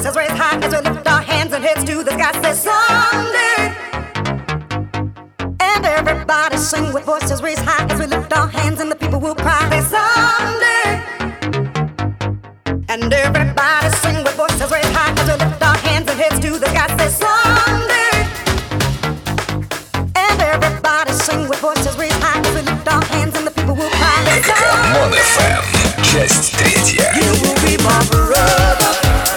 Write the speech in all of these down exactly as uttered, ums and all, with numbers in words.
voices raised high as we lift our hands and heads to the sky. Say someday. And everybody sing with voices raised high as we lift our hands and the people will cry. Say someday. And everybody sing with voices raised high as we lift our hands and heads to the sky. Say someday. And everybody sing with voices raised high as we lift our hands and the people will cry. Say someday. Мон эф эм, часть третья. You will be my brother.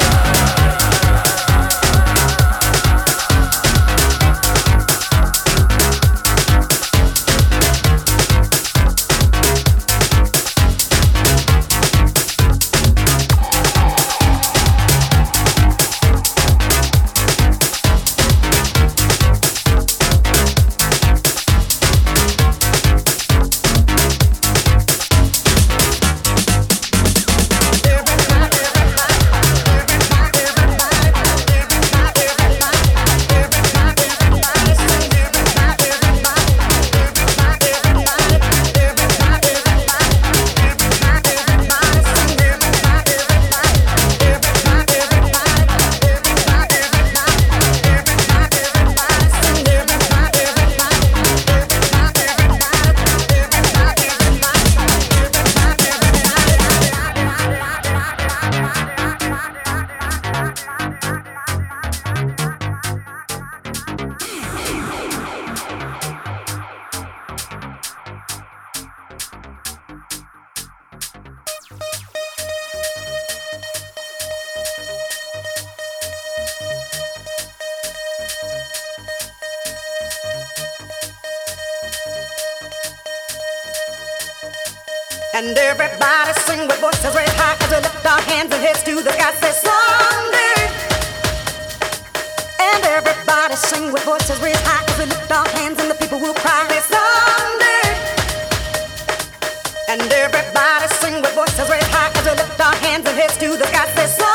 And everybody sing with voices raised high as we lift our hands and heads to the sky. Say someday. And everybody sing with voices raised high as we lift our hands and the people will cry. Say someday. And everybody sing with voices raised high as we lift our hands and heads to the sky. Say someday.